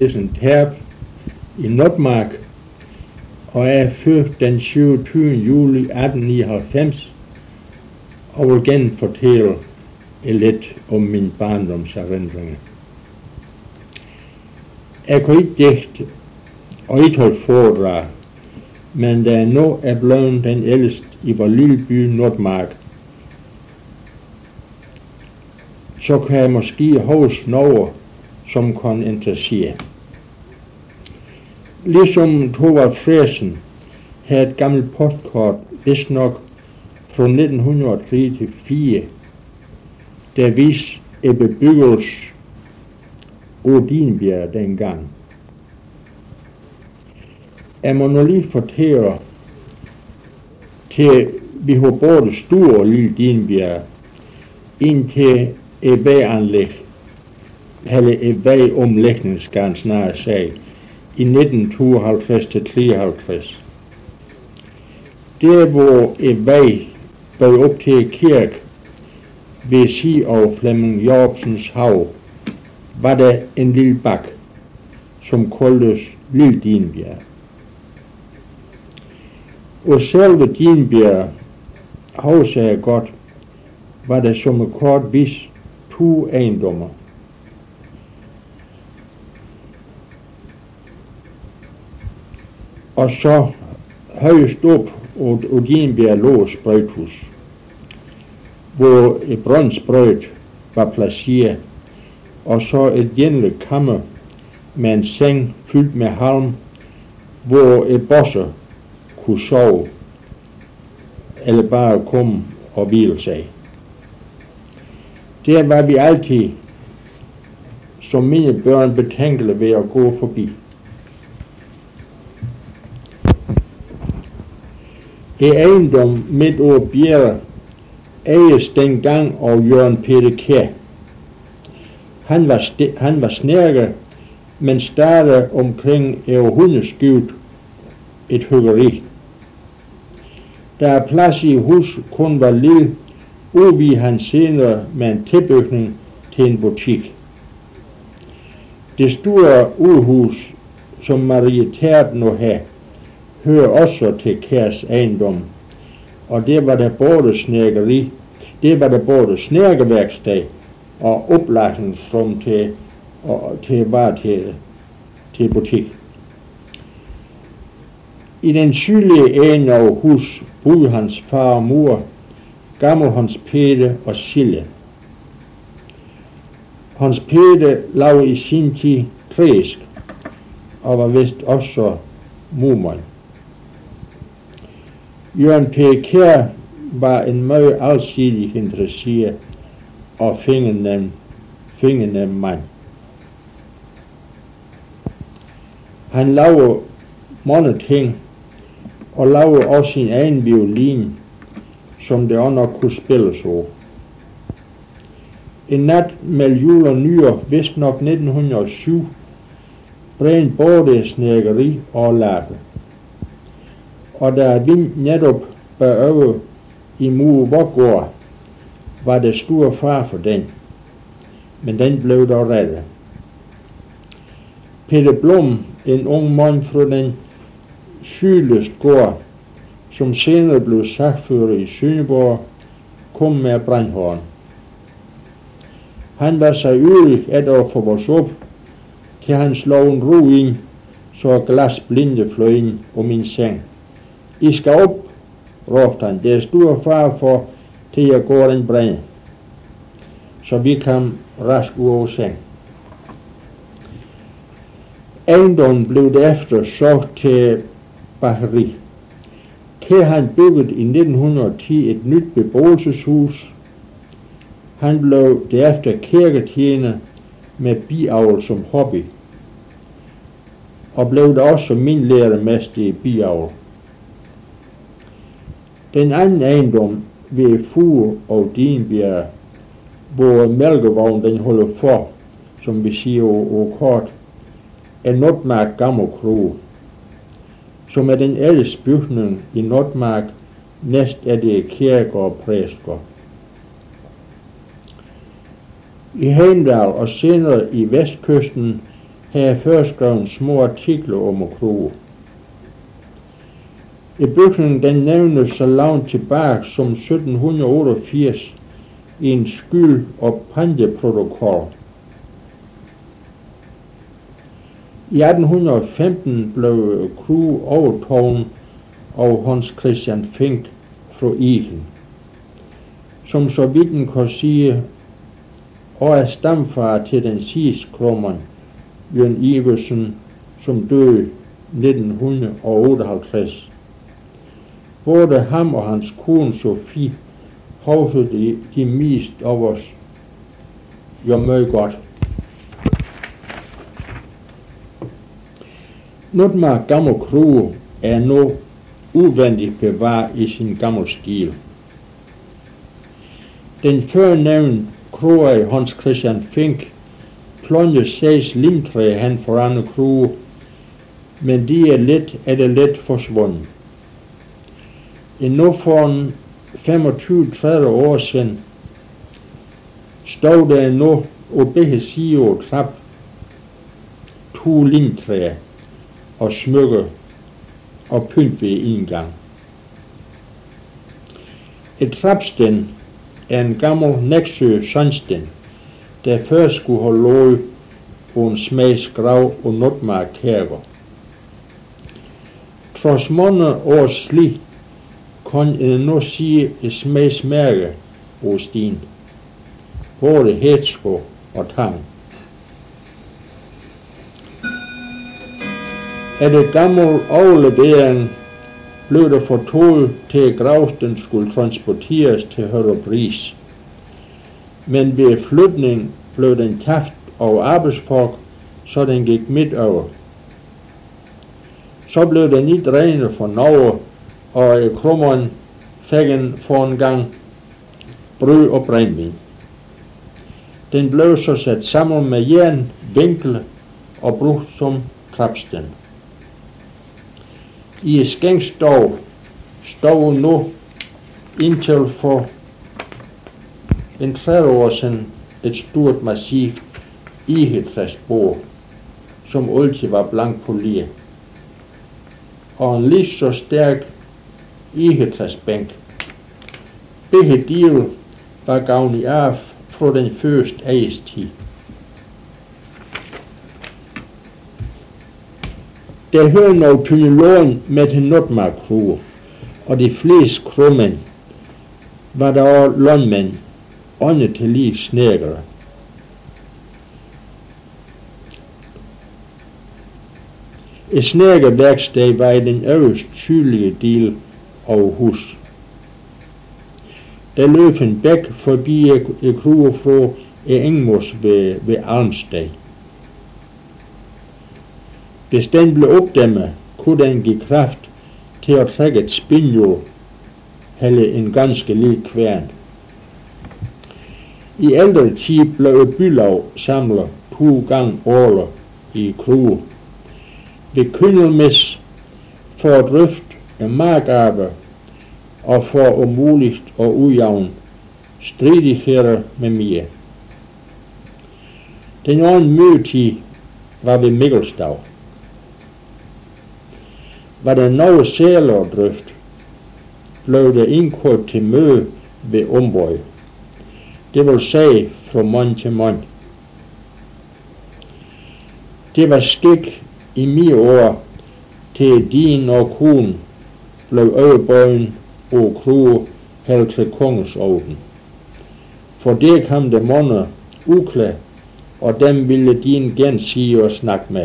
Nielsen Terp i Notmark og er født den 27. juli 1899 og vil genfortælle lidt om min barndomserindringer. Jeg kunne ikke digte og ikke holde foredrag, men da jeg nu er blevet den ældste i vores lille by Notmark, så kan jeg måske huske noget, som kan interessere. Ligesom Thorvald Fresen havde et gammelt postkort, vist nok fra 1903-4, der viste en bebyggelse af Dinbjerg dengang. Jeg må nu lige fortælle, til vi har både store og lille Dinbjerg, indtil et vejanlæg, eller et vejomlægning, skal han snart sige, i 1952-53. Der hvor et vej bød op til kirke ved siden af Flemming Jacobsens hav, var der en lille bak, som kaldtes Lille Dinbjerg. Og selve Dinbjerg, husker jeg godt, var der som et kort vis 2 ejendommer. Og så højst op og Dinbjerg lå sprøjthus, hvor et brøndsprøjt var placeret, og så et genligt kammer med en seng fyldt med halm, hvor et bosse kunne sove, eller bare komme og hvile sig. Der var vi altid, som mine børn, betænkelige ved at gå forbi. Ejendom midt over bjerget ejes dengang af Jørgen Peter Kjær. Han var snærker, men startede omkring århundredeskiftet et hyggeri. Der er plads i hus kun var lille, udvide han senere med en tilbygning til en butik. Det store udhus, som Marie Terp nu har, hører også til Kjærs ejendom, og det var der både snærkeri, det var der både snærkeværksted og oplagringsrum til butik. I den sydlige ende af hus boede hans far og mor, gammel Hans Peter og Sille. Hans Peter lavede i sin tid træsk og var vist også murmand. Jørgen Peter Kjær var en meget alsidig interesseret og fingernem mand. Han lavede mange ting, og lavede også sin egen violin, som det også nok kunne spilles over. En nat mellem jul og nyår, vist nok 1907, brændte både snærkeri og lager. Og da vind netop bagøver i Muevågård, var det stor far for den, men den blev dog reddet. Peter Blom, en ung mand fra den sydligste gård, som senere blev sagfører i Sønderborg, kom med brandhåren. Han var sig yderlig et år for vores op, til han slog en ro ind, så glas blinde fløj ind om min seng. I skal op, råbte han, det er stor far for, til jeg går en brand. Så vi kom rask ud over seng. Ejendommen blev derefter solgt til bageri. Her han bygget i 1910 et nyt beboelseshus. Han blev derefter kirketjener med biavl som hobby, og blev da også min lærermester i biavl. Den anden ejendom ved Fure og Dinbjerg, hvor mælkevognen den holder for, som vi siger over kort, er Notmark Gammel Kro, som er den ældste bygning i Notmark, næst er det kirke og præstgård. I Heimdal og senere i vestkysten Her er først skrevet små artikler om kroge. I bygningen den nævnes så langt tilbage som 1788 i en skyld- og panteprotokol. I 1815 blev Krue overtaget af Hans Christian Fink fra Ihan, som så vidt man kan sige og er stamfar til den sidste kromand, Jørgen Iversen, som døde 1958. Både ham og hans kone Sofie husker de mest af os jo meget godt. Notmark Gammel Krue er nu udvendigt bevaret i sin gamle stil. Den førnævnte kroge Hans Christian Fink plonjer 6 limtræer hen foran Krue, men de er let forsvundet. Endnu for 25-30 år siden stod der endnu på begge sider af trap 2 limtræer og smykker og pynt ved indgang. Et trapsten er en gammel Nexø sandsten, der først skulle have lået på en smags grav og Notmark Kirke. Trods mange års slidt kan jeg nu sige et smagsmærke på stien, både hætsko og tang. Efter gammel overlevering blev der fortoget til at gravsten skulle transporteres til Hørrebris, men ved flytning blev den tabt af arbejdsfolk, så den gik midt over. Så blev den ikke regnet for Norge, og krummeren fik en for en gang brød og brændvin. Den blev så sat sammen med jern, vinkel og brugt som trapsten. I skænkstov stod nu indtil for en 30 år siden et stort massivt egetræsbord, som altid var blank poleret, og en lige så stærk egetræsbænk. Begge dele var gavnet af fra den første istid. Der hører noget tyngdelån med til Notmark Krue, og de fleste krumænd var der også lånmænd, åndet til lige snedkere. Et snedkerværksted var i den øverste sydlige del af hus. Der løb en bæk forbi Krue fra Engmos ved Almsted. Hvis den blev opdæmmet, kunne den give kraft til at trække et spindhjul eller en ganske lille kværn. I ældre tid blev et bylag samlet 2 gange årligt i Krue ved Kyndelmis for at drøfte markarbejde og for om muligt at udjævne stridigheder med mere. Den anden mødetid var ved Mikkelstav. Var der noget særligt at drøfte, blev der indkaldt til møde ved Ombøj. Det vil sige fra mand til mand. Det var skik i mine år til din og kone blev overbøjen og Krue held til kongens orden. For det kom der mange uklar, og dem ville din gerne sige og snakke med.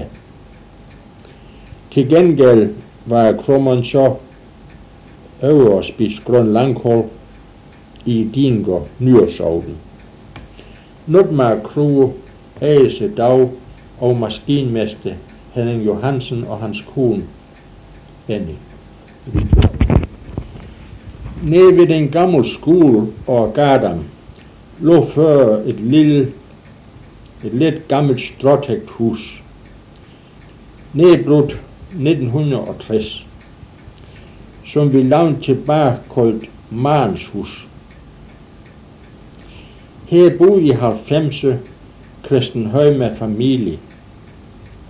Til gengæld var krummeren så over at spise grøn langkål i Dinger nyårsaften. Notmark Krue ejes i dag og maskinmester Henning Johansen og hans kone Henning. Nede ved den gamle skole og garden lå før et lidt gammelt stråtægt hus, nedbrudt 1960, som vi langt tilbage kaldt Marens hus. Her boede i 90'erne Christen Høj med familie.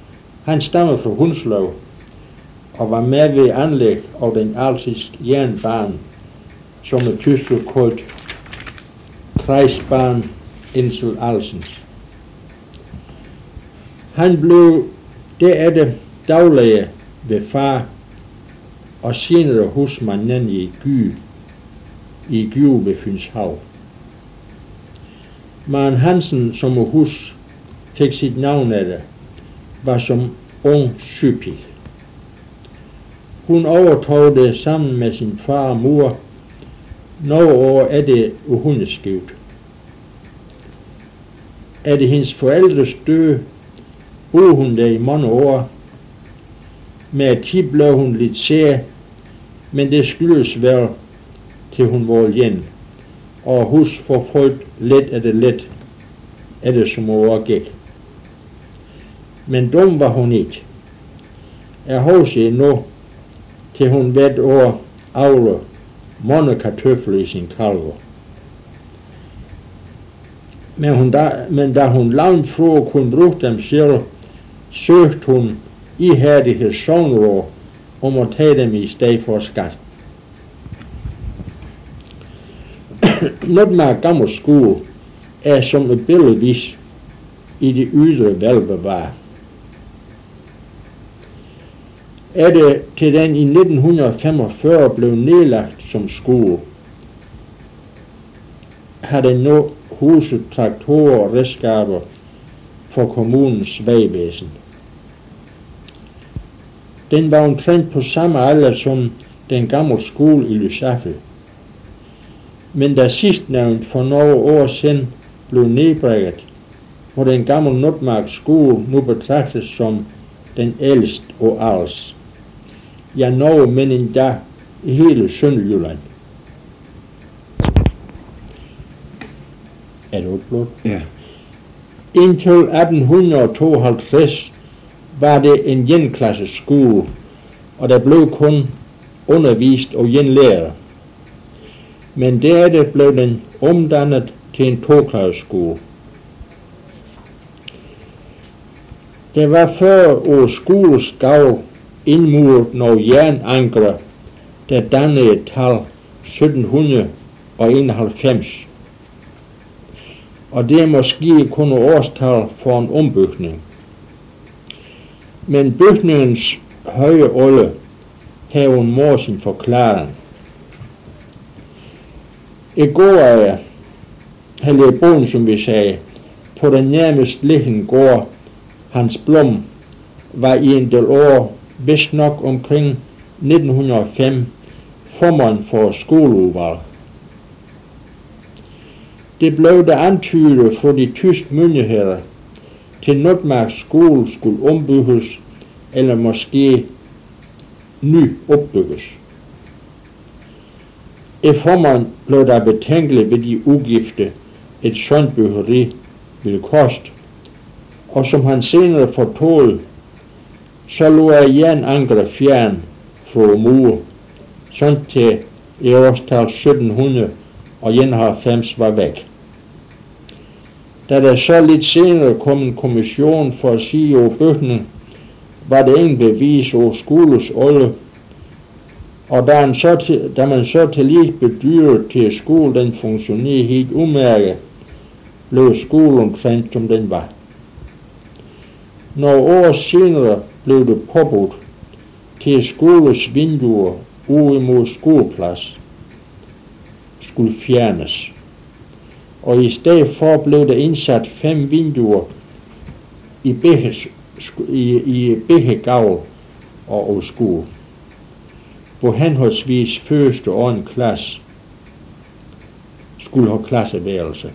Han stammer fra Hundslev og var med ved anlæg af den alsiske jernbane, som er tysk kaldt Kreisbahn Insel-Alsens. Han blev derefter daglæge ved far og senere husmand i Gyve ved Fynshav. Maren Hansen, som hus fik sit navn af det, var som ung sygepige. Hun overtog det sammen med sin far og mor nogle år efter hundeskiftet. Efter hendes forældres død boede hun der i mange år. Med tid blev hun lidt sær, men det skyldes vel, til hun var alene, og hus forfulgt let efter som år gik. Men dum var hun ikke. Jeg husker nu, til hun hvert år avler mange kartøfler i sin kalver. Men da hun langt fra kunne bruge dem selv, søgte hun ihærdighed sogneråd om at tage dem i stedet for skat. Notmark Gammel Skole er som et billedvis i det ydre velbevaret. Er det til den i 1945 blev nedlagt som skole, har den nu huset traktorer og redskaber for kommunens vejvæsen. Den var omtrent på samme alder som den gamle skole i Lysaffel. Men da sidstnævnt for nogle år siden blev nedbrækket, må den gamle Notmark skole nu betragtes som den ældste og Als. Ja, noget, men endda i hele Sønderjylland. Er det opblot? Ja. Indtil 1852 var det en enklasses skole, og der blev kun undervist og en lærer. Men derefter blev den omdannet til en toklasses skole. Der var før på skolens gavl indmuret nogle jernankre, der dannede et tal 1791. Og det er måske kun et årstal for en ombygning. Men bygningens høje alder har hun må sin forklaring. I gårdejer, eller boen som vi sagde, på den nærmest liggende gård, Hans Blom, var i en del år, vist nok omkring 1905, formand for skoleudvalg. Det blev der antydet for de tyske myndigheder, til Notmark skole skulle ombygges, eller måske ny opbygges. I formand blev der betænkeligt ved de udgifter, et sådan byggeri ville koste, og som han senere fortålte, så lå jernankre fjern fra mur, sådan til i årstal 1791 var væk. Da der så lidt senere kom en kommission for at sige over bygningen, var det ingen bevis over skolens alder, og da man så til lige bedyrede til at skole den funktionerede helt udmærket, blev skolen omtrent som den var. Nogle år senere blev det påbudt til skolens vinduer ude mod skoleplads skulle fjernes. Og i stedet for blev der indsat 5 vinduer i begge gavl og skole, hvor henholdsvis første og anden klasse skulle have klasseværelse.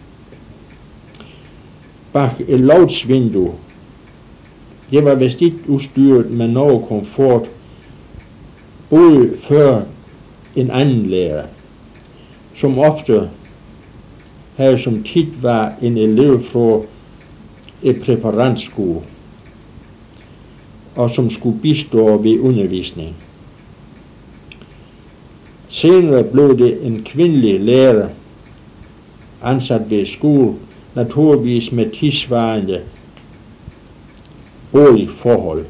Bag et loftsvindue, det var vist ikke udstyret med noget komfort, boede før en anden lærer, som ofte havde som tit var en elev fra et præparantskole, og som skulle bistå ved undervisning. Senere blev det en kvindelig lærer, ansat ved skole, naturligvis med tidsvarende boligforhold.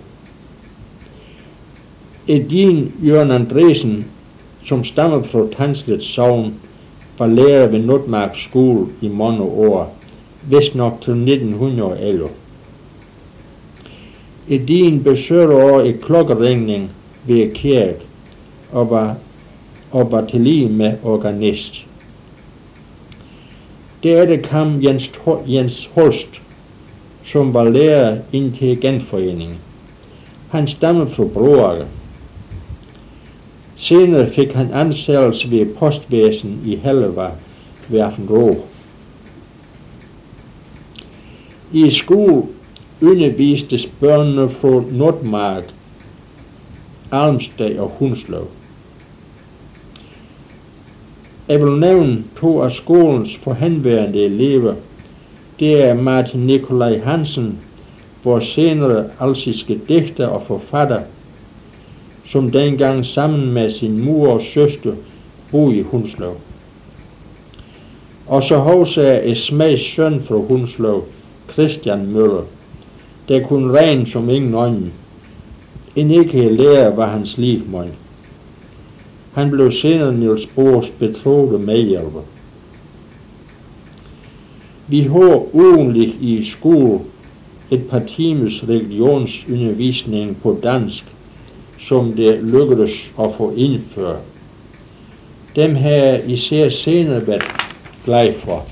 Edin Jørgen Andresen, som stammer fra Tanslet Sogn, var lærer ved Notmark skole i mange år, vist nok til 1911. Edin besøgte også et klokkeringning ved kirke og var til lige med organist. Derefter kom Jens Holst, som var lærer Intelligentforeningen. Han stammede fra Broager. Senere fik han ansættelse ved postvæsen i Hellevad ved Affenrå. I skole undervistes børnene fra Notmark, Almsted og Hundslev. Jeg vil nævne to af skolens forhenværende elever. Det er Martin Nikolaj Hansen, vores senere alsiske digter og forfatter, som dengang sammen med sin mor og søster boede i Hundslev. Og så Hovsager Smags søn fra Hundslev, Christian Møller, der kunne regne som ingen anden. En ikke lærer var hans livmand. Han blev senere Niels Bohrs betroede medhjælper. Vi har ugentligt i skole et par timers religionsundervisning på dansk, som det lykkedes at få indført. Dem har jeg især senere været glad for.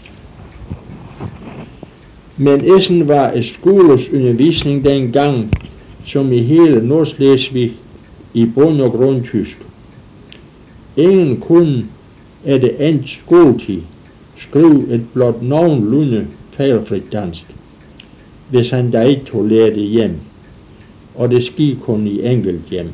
Men essen var skolens undervisning dengang, som i hele Nordslesvig, i bund og grund tysk. Ingen kunne af det endt skoletid skrive et blot nogenlunde fejlfrit dansk, hvis han da ikke tog lære det hjem, og det skete kun i enkelt hjem.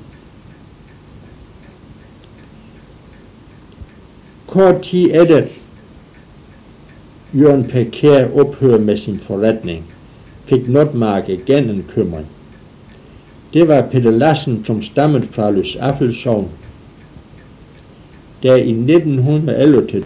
Kort tid efter Jørgen Pekær ophørte med sin forretning, fik Notmark igen en købmand. Det var Peter Lassen, som stammede fra Lysaffel Sogn, der i 1911 til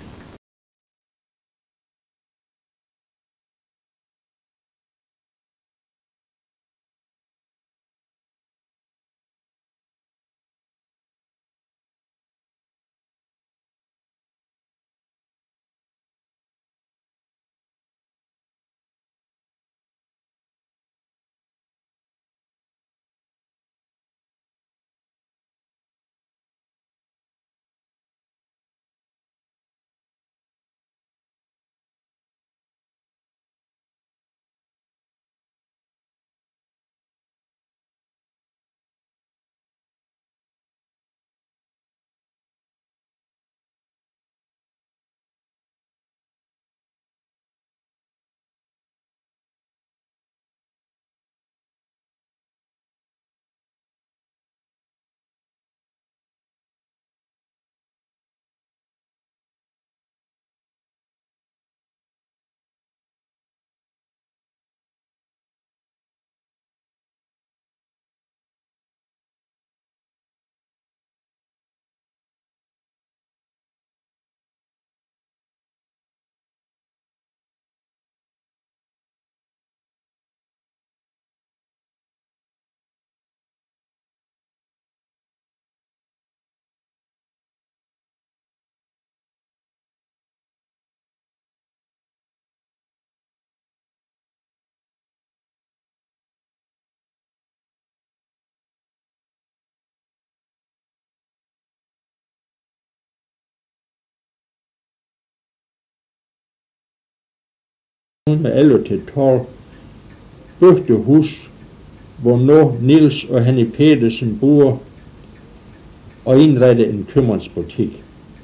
med 11 til 12 bygde hus, hvor nu Niels og Henny Petersen bor, og indrette en købmandsbutik.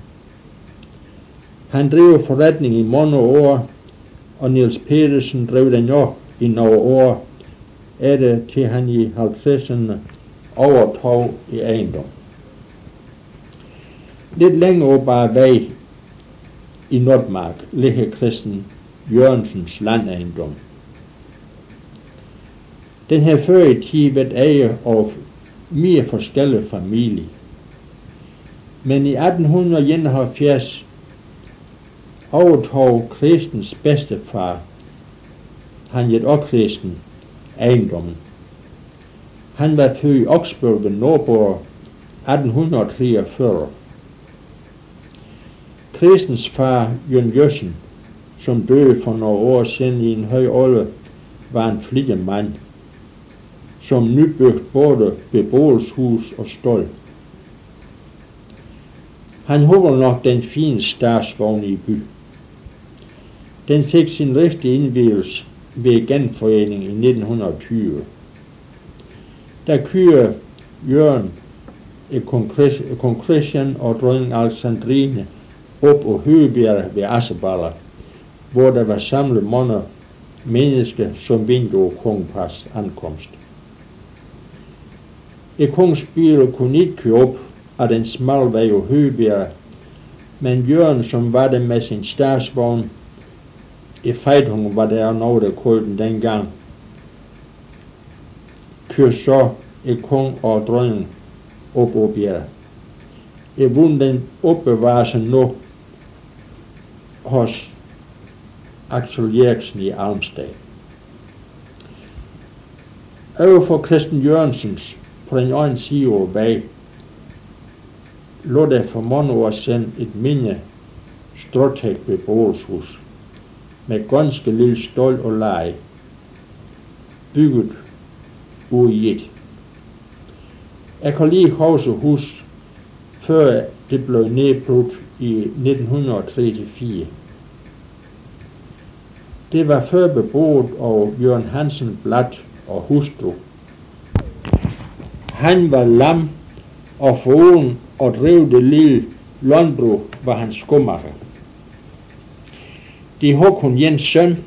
Han driver forretning i mange år, og Niels Petersen drev den jo i nogle år, efter til han i 50'erne overtog i ejendom. Lidt længere bare vej i Notmark ligger Christen Jørgensens landejendom. Den har før i tid været ejet af mere forskellige familier. Men i 1871 overtog Christens bedstefar, han hed også Christen, ejendommen, Han var født i Oksbøl ved Nordborg 1843. Kristens far, Jørgen Jøssen, som døde for nogle år siden i en høj alder, var en flittig mand, som nybygget både beboelseshus og stald. Han havde nok den fine statsvogn i by. Den fik sin rigtige indvielse ved genforeningen i 1920. Der kørte Jørgen kong Christian og dronning Alexandrine op på Høgebjerg ved Asseballer, hvor der var samlet mange mennesker som ventede kongepas ankomst. Kongens bil kunne ikke køre op af den smalle vej på Høgebjerg, men Jørgen, som var der med sin statsvogn, i Feidhungen var der noget, der kaldte den dengang, kørte så kong og dronning op på bjerget. Vundet den opbevarer sig nu hos Axel Eriksen i Almstad. Overfor Christen Jørgensens på den ene side af vej lå der for mange år siden et minde stråtægt beboelseshus med ganske lille stald og leje, bygget ude i et. Jeg kan lige huske hus, før det blev nedbrudt i 1934. Det var før beboet af Jørgen Hansen Blad og hustru. Han var lam, og foruden og drev det lille landbrug var han skomager. De havde kun en søn,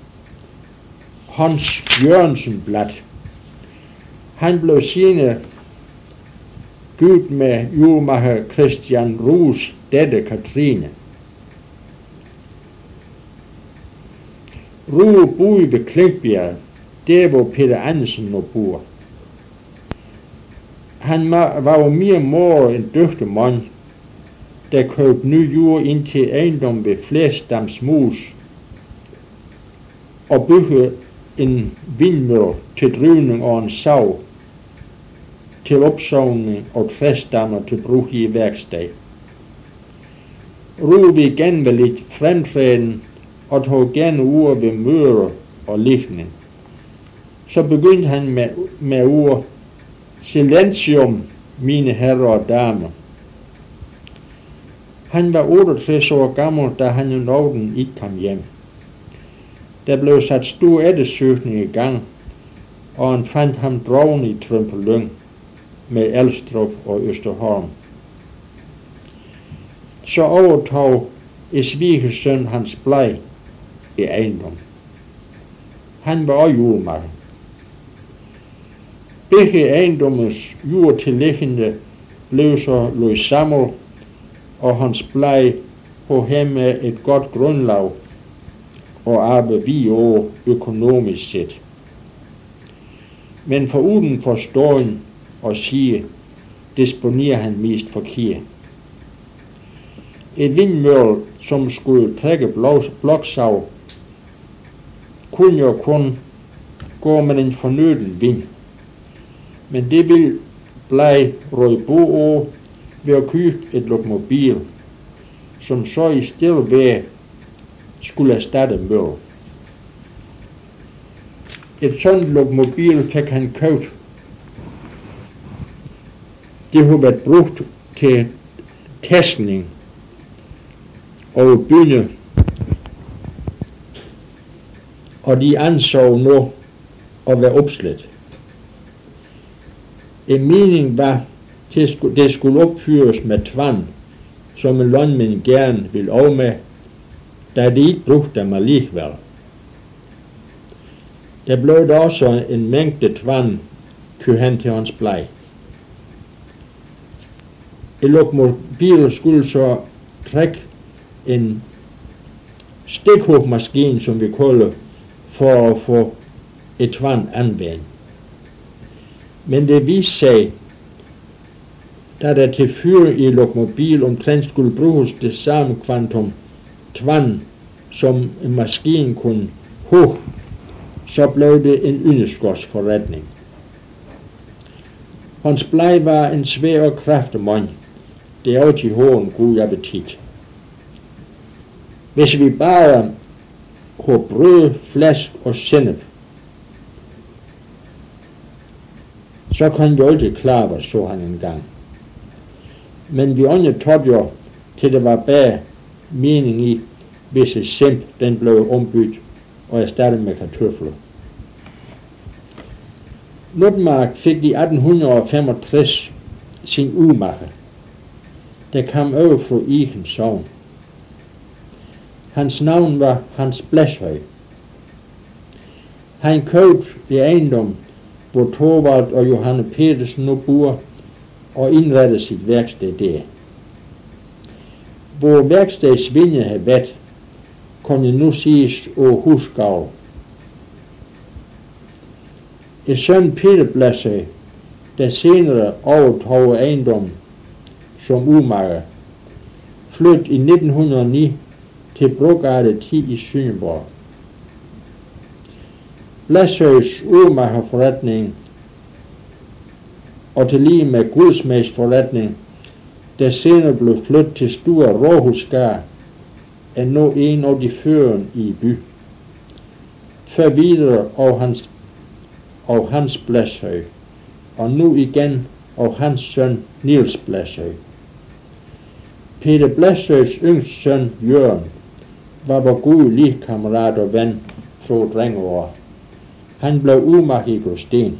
Hans Jørgensen Blad. Han blev senere gift med jordmager Christian Rues datter Katrine. Rue boede ved Klinkbjerg, der hvor Peter Andersen nu bor. Han var jo mere mor en dygtig mand, der købte ny jord ind til ejendom ved Flæsdamsmus og byggede en vindmølle til drivning og en sav til opsavning og træstammer til brug i værksted. Rue vil gerne være lidt fremtræden og tog gerne ord ved møder og lignende. Så begyndte han med ord Silentium, mine herrer og damer. Han var 68 år gammel, da han i Norden ikke kom hjem. Der blev sat stor eftersøgning i gang, og han fandt ham drogen i Trømpelyng med Elstrup og Østerholm. Så overtog svigersøn hans bleg i ejendom. Han var også jordmager. Begge ejendommens jordtilliggende blev så løst sammen, og hans bleg på med et godt grundlag og arbejde vi år økonomisk set. Men foruden forståen og sige, disponerer han mest forkert. Et vindmølle, som skulle trække bloksav, kunne jo kun gå med en fornøden vind. Men det vil blive Rødbo over ved at købe et lokomobil, som så i stedet ved skulle erstatte mølle. Et sådan lokomobil fik han købt. Det har været brugt til tæskning og bygge, og de anså nu at være opslidt. En mening var, at det skulle opfyres med tvand, som en landmænd gerne ville af med, da de ikke brugte dem alligevel. Der blev der også en mængde tvand kørt hen til hans bleg. En lokomobil skulle så trække en stikhugmaskine, som vi kalder, for at få et tvand anvendt. Men det viste sig, da der til fyr i lokomobil omtrent skulle bruges det samme kvantum tvand, som en maskine kunne hugge, så blev det en underskudsforretning. Hans Blei var en svær og kraftig mand. Det er også i hånden god appetit. Hvis vi bare har brød, flæsk og sennep, så kan vi aldrig klare os, så han en gang. Men vi andre tog jo, til det var bare mening i, hvis et simp den blev ombyttet og erstattet med kartofler. Notmark fik i 1865 sin urmacher, der kom over fra Iken sogn. Hans navn var Hans Blæshøj. Han købte i ejendom, hvor Thorvald og Johanne Petersen nu bor, og indrettede sit værksted der. Hvor værkstedets vinge havde været, kunne nu siges over husgavl. Søn Peter Blæshøj, der senere overtog ejendommen som urmager, flyttede i 1909 til Brogade 10 i Sønderborg. Blæshøjs urmagerforretning og til lige med guldsmedsforretning, der senere blev flyttet til Sture Råhusgade, er nu en af de førende i by. Før videre og Hans Blæshøj, og nu igen og hans søn Niels Blæshøj. Peter Blæshøjs yngste søn Jørgen var vor gode ligkammerat og ven fra drengeår. Han blev urmager i Gråsten.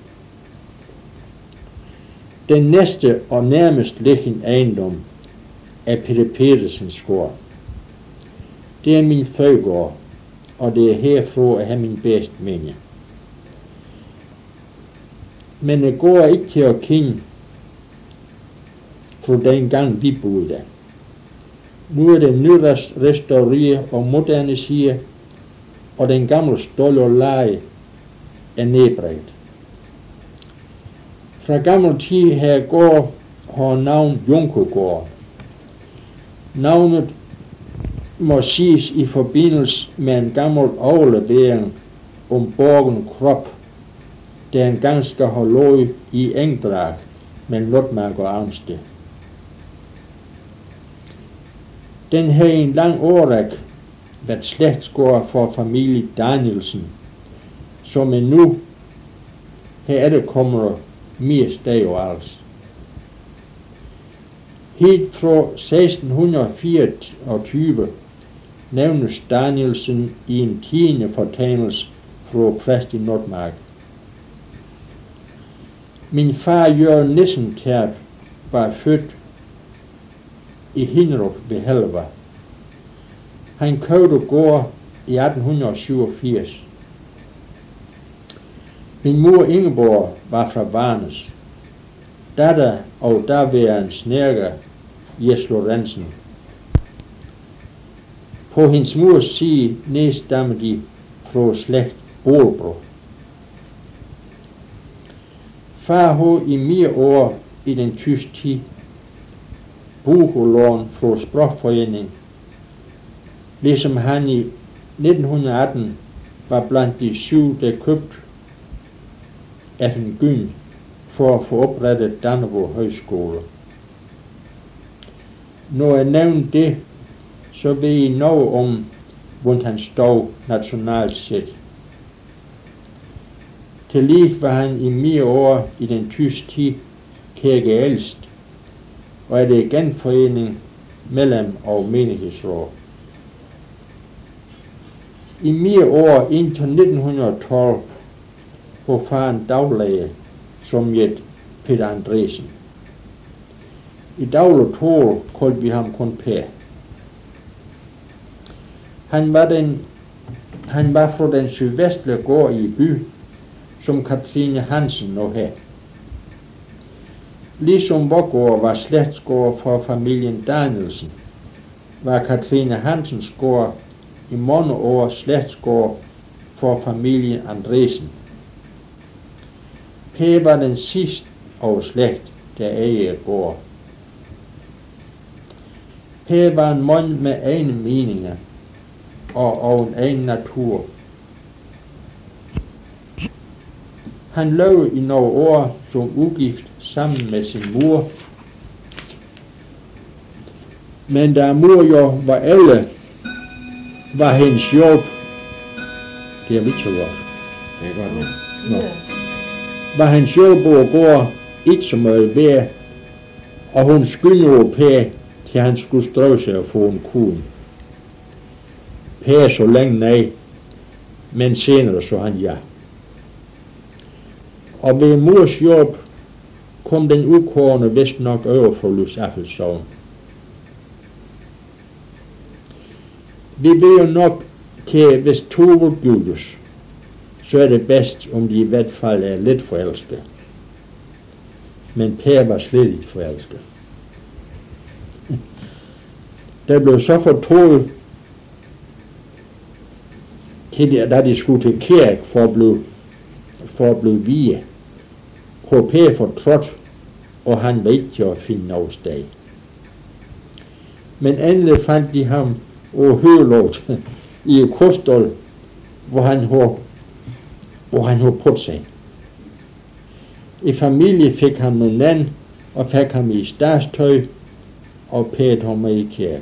Den næste og nærmest liggende ejendom er Peter Petersens gård. Det er min fødegård, og det er herfra at have min bedste minde. Men det går ikke til at kende, for den gang vi boede der. Nu er det nyrestaureret og moderniseret, og den gamle stål og leje er nedbredt. Fra gammel tid her gård har navn Junkergård. Navnet må siges i forbindelse med en gammel overlevering om borgen Krop, der engang skal have lå i Engdrag mellem Notmark og Armsted. Den har i en lang årrække været slægtsgård for familie Danielsen, som er nu her kommer mere steg og alls. Helt fra 1624 nævnes Danielsen i en tiende fortegnelse fra præst i Notmark. Min far Jørgen Nissenterp var født i Hinderup ved Helva. Han købte gård i 1887. Min mor Ingeborg var fra Varnes, datter og daværende snedker Jes Lorentzen. På hendes mors side nedstammede de fra slægt Bolbro. Far havde i mere år i den tyske tid bogelån fra Sprogforening, ligesom han i 1918 var blandt de 7, der købte Effengyn for at få oprettet Dannebrog Højskole. Når jeg nævner det, så ved I noget om, hvor han stod nationalt set. Tillige var han i mere år i den tyske tid kirke ældst, og er det genforening mellem og menighedsråd. I mere år indtil 1912 var faren daglæge, som hed Peter Andresen. I daglig tål kaldte vi ham kun Per. Han var fra den sydvestlige gård i by, som Katrine Hansen nu her. Ligesom vor gård var slægtsgård for familien Danielsen, var Katrine Hansens gård i mange år slægtsgård for familien Andresen. Per var den sidste af slægt, der ejede gård. Per var en mand med egne meninger og en egen natur. Han levede i nogle år som ugift sammen med sin mor. Men da mor jo var ældre, var hendes job, det er vidt så godt. Det er godt, ja. Nå. Var hendes job på gård ikke så meget værd, og hun skyndte Per, til han skulle strøve sig at få en kone. Per så længe nej, men senere så han ja. Og ved mors job kom den ukårende vist nok over for Lysaffelshavn. Vi ved jo nok til, hvis to gyldes, så er det bedst, om de i hvert fald er lidt forelskede. Men Per var slet ikke forelsket. Der blev så fortroet, da de skulle til kirke for at blive vie. Hvor Per fortrådt, og han var ikke til at finde noget sted. Men endelig fandt de ham og høvelåt i et kostol, hvor han havde puttet sig. I familie fik han en anden og fik ham i statstøj og pæt ham med i kirke.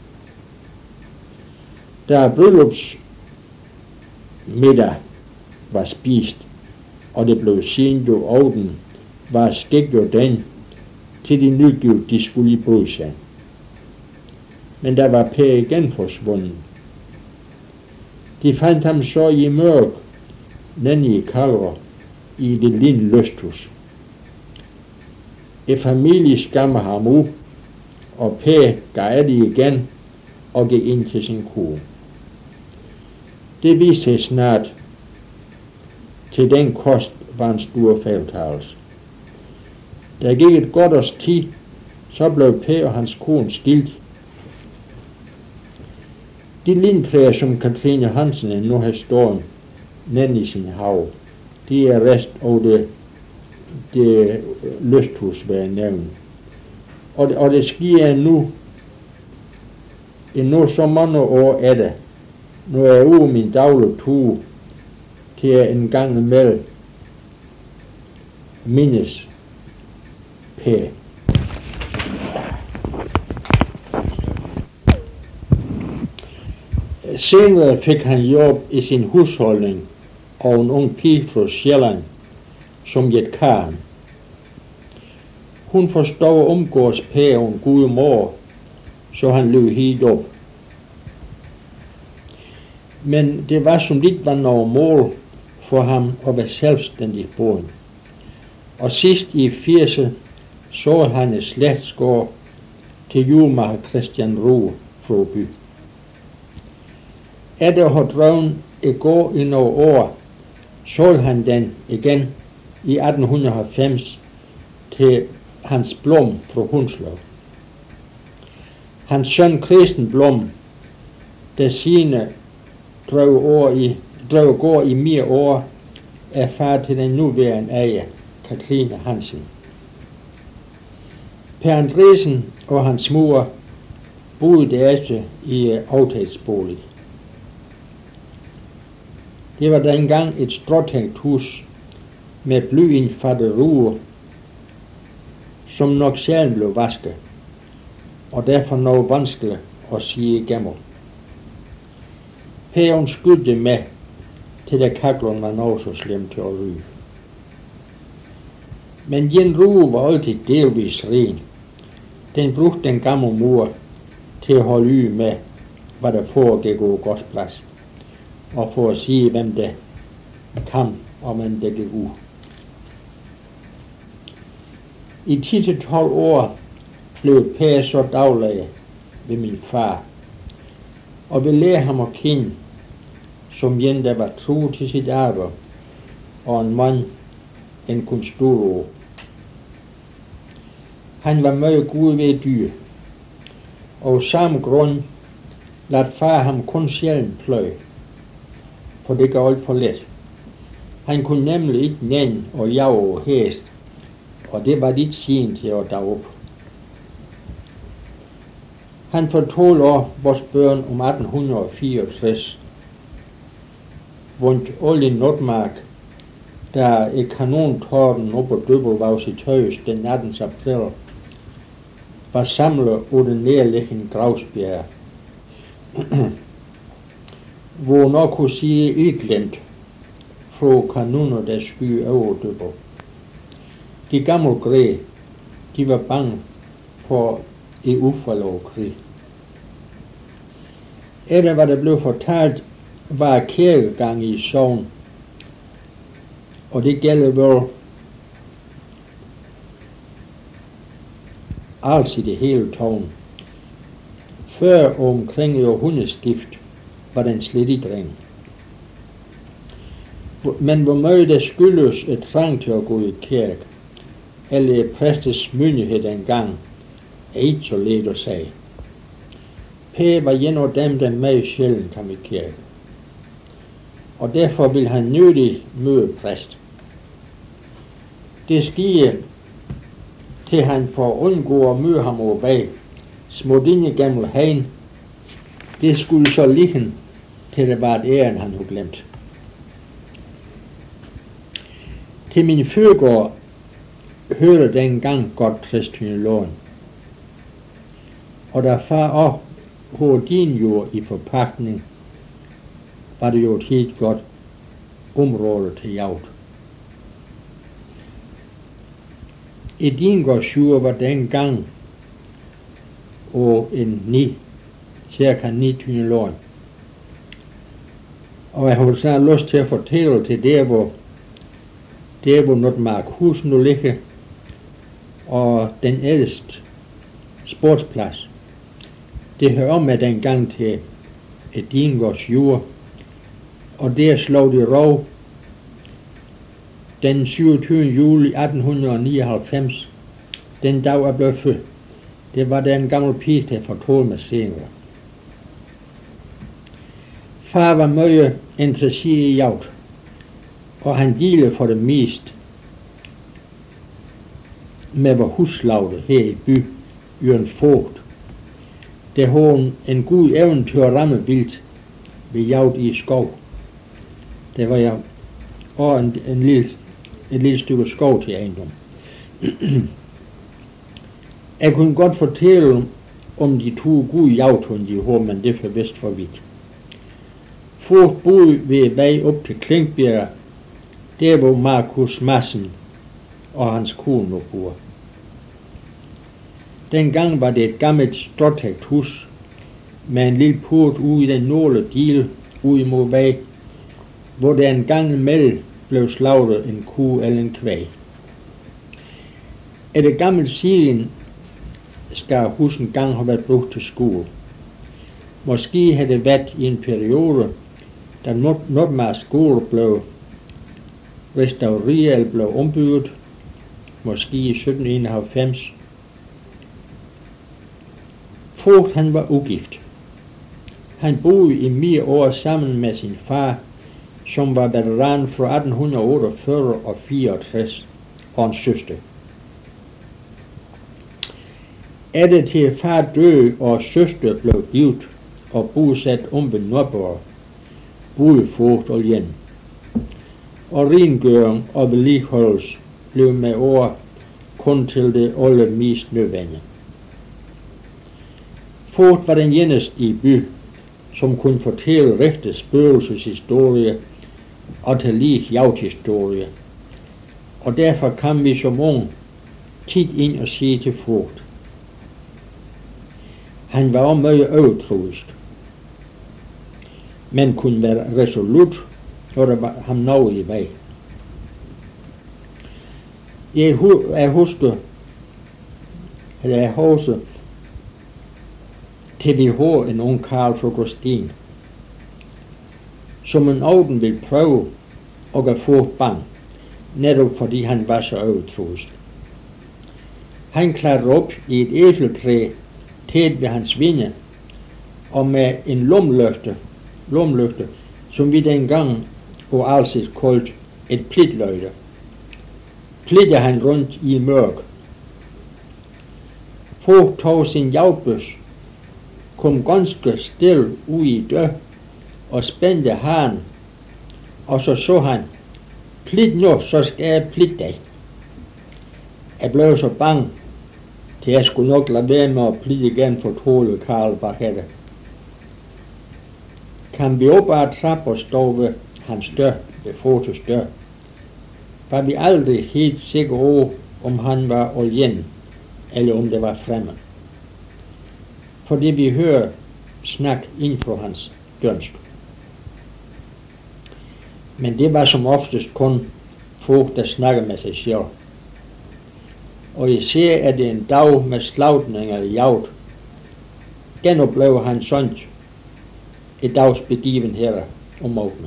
Da bryllupsmiddag var spist, og det blev sent jo ovden, var skik jo den, til de nygivet, de skulle i bryde sig. Men der var Per igen forsvundet. De fandt ham så i mørk, nede i Kalver, i det lille lysthus. Familie skammer ham ud, og Per gav af det igen og gik ind til sin kone. Det viste sig snart, til den kost var en stor fejltagelse. Der gik et godt års tid, så blev Per og hans kone skilt. De lindtræer, som Katrine Hansen nu har stået nede i sin hav, de er rest over det lysthus, hvad jeg nævner. Og det sker nu så mange år af det, når jeg er ude min daglige tur, til jeg en gang imellem mindes Per. Senere fik han job i sin husholdning og en ung pige fra Sjælland, som hed Karen. Hun forstod at omgås Per og en god mor, så han løb helt op. Men det var som lidt var noget mål for ham at være selvstændig boende. Og sidst i 80'erne så han et slægtsgård til julemager Christian Rue fra by. Efter at have drevet et gård i nogle år, solgte han den igen i 1890 til Hans Blom fra Hunslov. Hans søn Christen Blom, der sine drev gård i mere år, er far til den nuværende ejer, Katrine Hansen. Per Andresen og hans mor boede derefter i aftægtsbolig. Det var dengang et stråtænkt hus med blyindfattede ruder, som nok sjældent blev vasket, og derfor noget vanskeligt at sige igennem. Per skyldte med, til da kaklerne var noget så slemt til at ryge. Men den rude var altid delvis ren. Den brugte den gamle mor til at holde øje med, hvad der foregik på gårdsplads, og for at sige, hvem der kom og hvem der gik ud. I 10-12 år blev Per så daglæge ved min far, og vi lærte ham at kende som en, der var tro til sit arbejde, og en mand, en kunne stole over. Han var meget god ved dyr, og samme grund lad far ham kun sjældent pløje, for det går alt for let. Han kunne nemlig ikke nænde og jage over hest, og det var lidt sent til at dage op. Han fortalte også vores børn om 1864, rundt alle i Nordmark, da et kanontorden op på Døbelvaus i Tøys den 18. april var samlet på den nærliggende Gravsbjerg, hvor nok kunne sige ildglemt fra kanoner, der skyer over Døbel. De gamle græ, de var bange for et ufald over krig. Efter hvad der blev fortalt, var kirkegang i sogn, og det gælder vel altså i det hele tårn. Før omkring århundredskift var den slet ikke ring. Men hvor meget der skyldes et trang til at gå i kirke, eller præstes myndighed dengang, er ikke så let at sige. Per var en af dem, der meget sjældent kom i kirke, og derfor ville han nødig møde præst. Det skete til han for at undgå at møde ham over bag, smut ind i gamle hagen. Det skulle så ligge, til det var et æren, han havde glemt. Til min fødegård hørte dengang godt Christian Lån, og da far også havde din jord i forpagtning, var det jo et helt godt område til jagt. Edingårdsjord var dengang og cirka 9 år. Og jeg havde så lyst til at fortælle til der, hvor Notmarkhus nu ligger, og den ældste sportsplads. Det hører med dengang til Edingårdsjord, og der slog de rov den 27. juli 1899, den dag jeg blev født. Det var den gamle pige, der fortalte mig senere. Far var meget interesseret i jagt, og han delte for det meste med vores huslagte her i by, Jørgen Vogt. Der havde en god evne til at ramme vildt ved jagt i skov. Det var jeg og et lille stykke skov til ejendom. Jeg kunne godt fortælle om de to gode jagthunde, de havde, men det for vist for vidt. Vogt boede ved vej op til Klinkbjerg, der hvor Markus Madsen og hans kone bor. Dengang var det et gammelt stråtægt hus med en lille port ude i den nordlige del ude imod vej, hvor der en gang imellem blev slagtet en ko eller en kvæg. Efter gammel siden skal huset engang have været brugt til skole. Måske havde det været i en periode, da Notmark skole blev restaureret eller blev ombygget, måske i 1791. Vogt han var ugift. Han boede i 9 år sammen med sin far, som var veteran fra 1848 og 64, og en søster. Efter til far døde og søster blev givet og bosat om ved Nordborg, boede Vogt alene. Og rengøring og vedligeholdelse blev med år kun til det allermest nødvendige. Vogt var den eneste i by, som kunne fortælle rigtig spøgelseshistorie og til lige jagthistorie. Og derfor kom vi som ung tit ind og sige til Vogt. Han var også meget overtroisk, men kunne være resolut, når der var ham noget i vej. Jeg husker til vi havde en ung karl fra Gråsten, som en aften ville prøve at gøre Vogt bang, netop fordi han var så overtroisk. Han klatrede op i et æbletræ tæt ved hans vinge, og med en lomlygte, som vi dengang på alsids kaldt et plitløjte, plittede han rundt i mørk. Vogt tog sin jagtbøs, kom ganske stille ud i dør og spændte haren, og så han, Plit nu, så skal jeg plitte dig. Jeg blev så bange, til jeg skulle nok lade være med at plitte igen, for troede Karl Barhette. Kan vi op ad trappe og stå ved hans dør, ved Fotos dør, var vi aldrig helt sikre på, om han var alene, eller om det var fremmed. Fordi vi hører snak ind fra hans dørnst. Men det var som oftest kun folk, der snakker med sig selv. Og især er det en dag med slagtning eller jagt. Genoplever han sådan et dags begivenheder om åbne.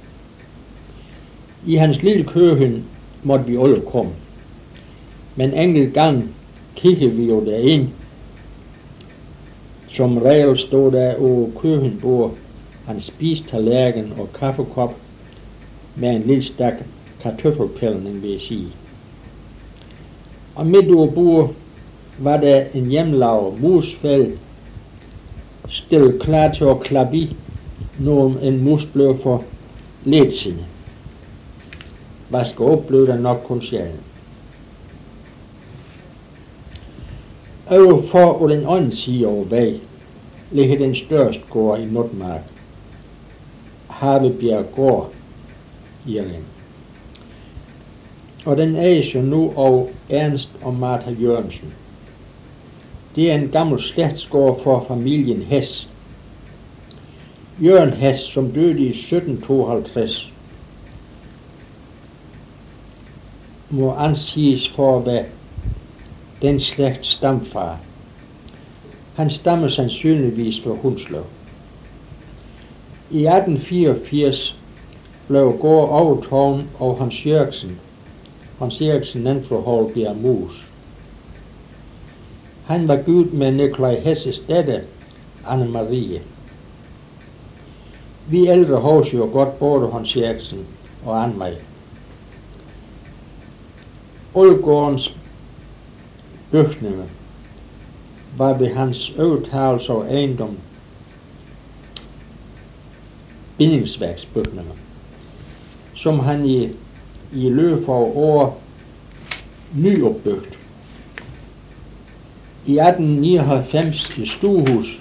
I hans lille køkken måtte vi alle komme. Men enkelt gang kiggede vi jo derind. Som regel stod der over køkkenbord hans spistallerken og kaffekop med en lille stak kartoffelpælning, vil jeg sige. Og midt over bordet var der en hjemmelavet musfælde, stillet klar til at klappe i, når en mus blev for letsindet. Vaske op blev der nok kun sjældent. Overfor og den anden side over vej ligger den største gård i Notmark, Havebjerg gård, Irland. Og den ejes jo nu af Ernst og Martha Jørgensen. Det er en gammel slægtsgård for familien Hess. Jørgen Hess, som døde i 1752, må anses for at være den slægts stamfar. Han stammer sandsynligvis fra Hundslev. I 1884 blev gård overtaget af Hans Jørgensen. Hans Jørgensen nemt fra Holbjerg Mus. Han var gift med Nikolaj Hesses datter, Anne-Marie. Vi ældre husker jo godt både Hans Jørgensen og Anne-Marie. Oldgårdens bygninger var ved hans overtagelse af ejendom bindingsværksbygninger, som han i løbet af år nyopbygget. I 1899 i stuehus,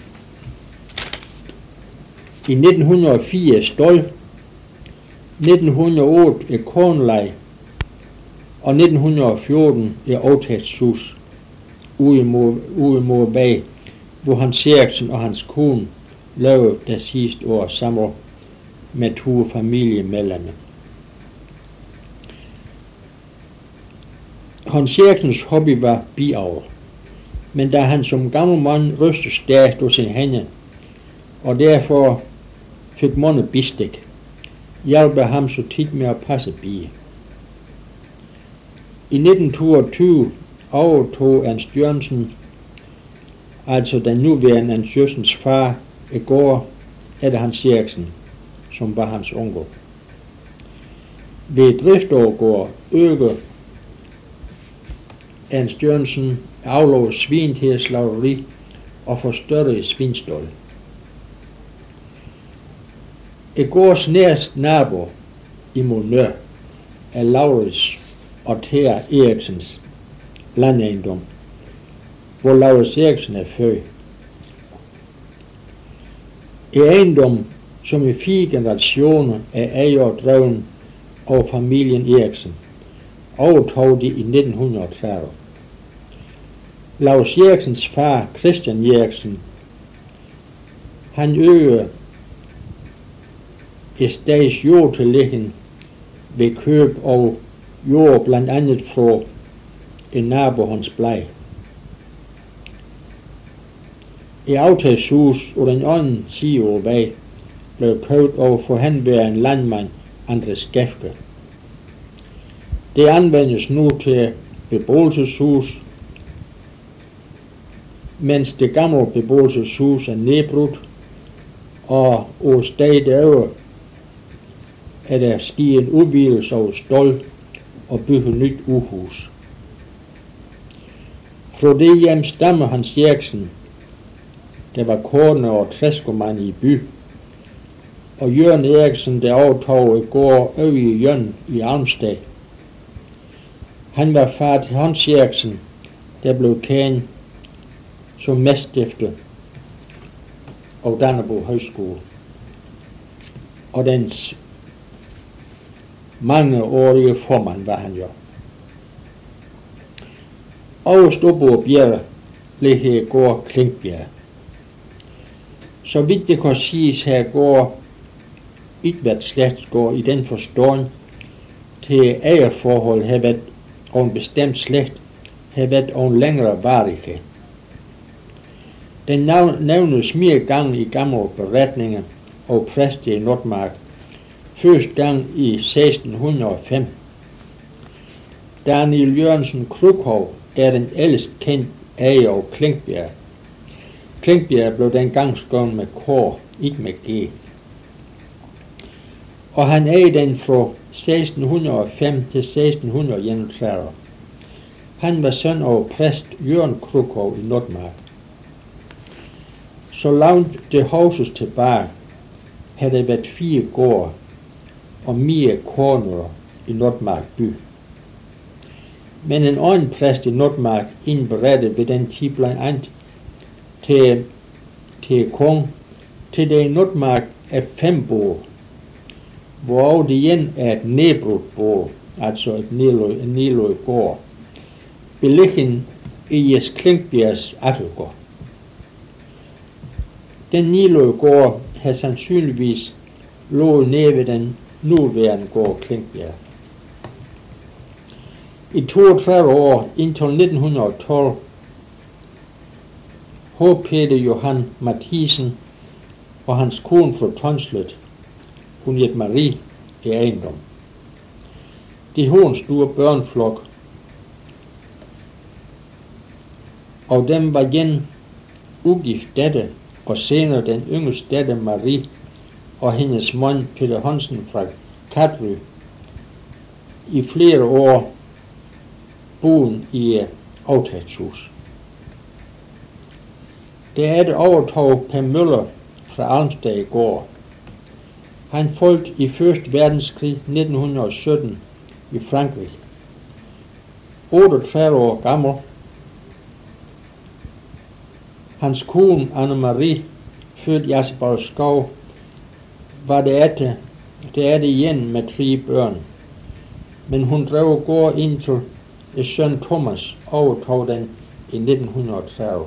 i 1904 stald, 1908 i kornlej og 1914 i aftægtshus ude mod bag, hvor Hans Jørgensen og hans kone lavede der sidste år sammen med 2 familiemedlemmer. Hans Jørgensens hobby var biavl, men da han som gammel mand rystede stærkt af sin hænder, og derfor fik mange bistik, hjalp ham så tit med at passe bier. I 1922 overtog Ernst Jørgensen, altså den nuværende Ernst Jørgensens far, et gård efter Hans Jørgensen, som var hans onkel. Ved driftovergård øger Ernst Jørgensen aflov svin til slaveri og forstørrede svinstål. Et gårds nærmeste nabo i Monør er Laurits og Thea Eriksens landejendom, hvor Laurits Eriksen er født. En ejendom, som i 4 generationer er ejet og drevet af familien Eriksen, overtog de i 1930. Laurits Eriksens far, Christian Eriksen, han øger et stads jord til liggen ved køb af jord blandt andet fra en nabo Hans Blej. I aftagshus og den anden side af vej blev købt af forhenværende landmand Andres Skæfke. Det anvendes nu til beboelseshus, mens det gamle beboelseshus er nedbrudt, og på stedet over er der sket en udvidelse af stald og bygget nyt uhus. Fra det hjem stammer Hans Jørgensen, der var kone og træskomand i by, og Jørgen Eriksen, der overtog gård Øvige Jørgen i Armsted. Han var far til Hans Eriksen, der blev kendt som medstifter af Dannebrog Højskole, og dens mangeårige formand var han jo. Over Storborg Bjerre blev her gård Klinkbjerg. Så vidt det kan siges, her går ikke været slægtsgård i den forstånd til ejerforhold har været af en bestemt slægt, har været af en længere varighed. Den nævnes mere gang i gamle beretninger og præster i Nordmark, første gang i 1605. Daniel Jørgensen Krukhov er den ældst kendt ejer af Klinkbjerg. Klinkbjerg blev dengang skrevet med K, ikke med G. Og han ejede den fra 1605 til 1631. Han var søn af præst Jørgen Krukhov i Nordmark. Så langt det huses tilbage, havde der været 4 gårde og mere kornere i Nordmark by. Men en anden præst i Nordmark indberettede ved den tid blandt andet til kong, til det i Nordmark er 5 borg, hvoraf det ene er et nedbrudt borg, altså en nedlød gård, beliggende i Jes Klinkbjergs Attelgård. Den nedlød gård har sandsynligvis lå nede ved den nuværende gård Klinkbjerg. I 32 år indtil 1912 H. Peter Johan Mathisen og hans kone fra Tonslet, hun hed Marie, i ejendom. De havde en stor børneflok, og dem var en ugift datter, og senere den yngste datter Marie og hendes mand Peter Hansen fra Katry i flere år boede i aftægtshus. Derefter overtog Per Møller fra Armsted gård. Han faldt i 1. verdenskrig 1917 i Frankrig. 38 år gammel. Hans kone Anne-Marie, født i Asseborgskov, var det igen med 3 børn. Men hun drev gård indtil søn Thomas overtog den i 1930.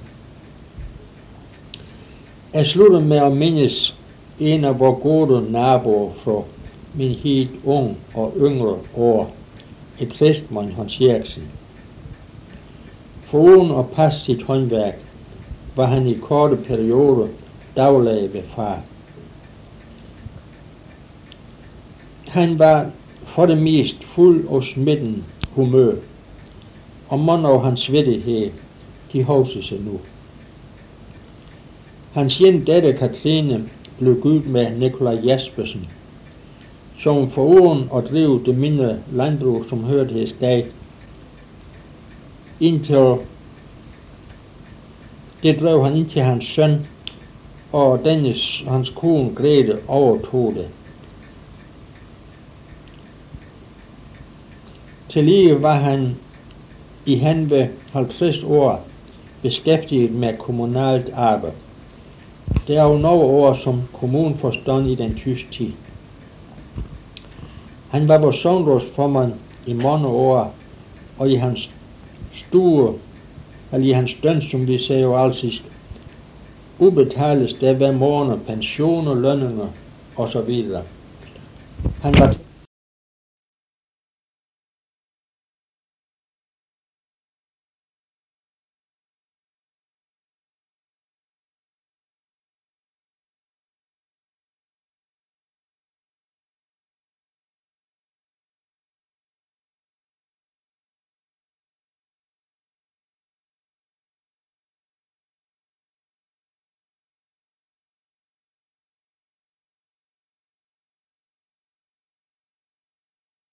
Jeg slutter med at mindes en af vores gode naboer fra min helt ung og yngre år, et tristmand Hans Eriksen. Foruden at passe sit håndværk, var han i korte perioder daglig ved far. Han var for det mest fuld og smitten humør, og mange af hans vittighed, de husker sig nu. Hans ene datter Katrine blev gift med Nikolaj Jaspersen, som foruden at drive det mindre landbrug, som hørte til dag, indtil det drev han indtil hans søn, og hans kone Grete overtog det. Tillige var han i henved 50 år beskæftiget med kommunalt arbejde. Det er jo nogle år som kommuneforstand i den tyske tid. Han var vores sognerådsformand i mange år, og i hans støn, som vi sagde jo altid, ubetales der hver måned pensioner, lønninger osv. Han var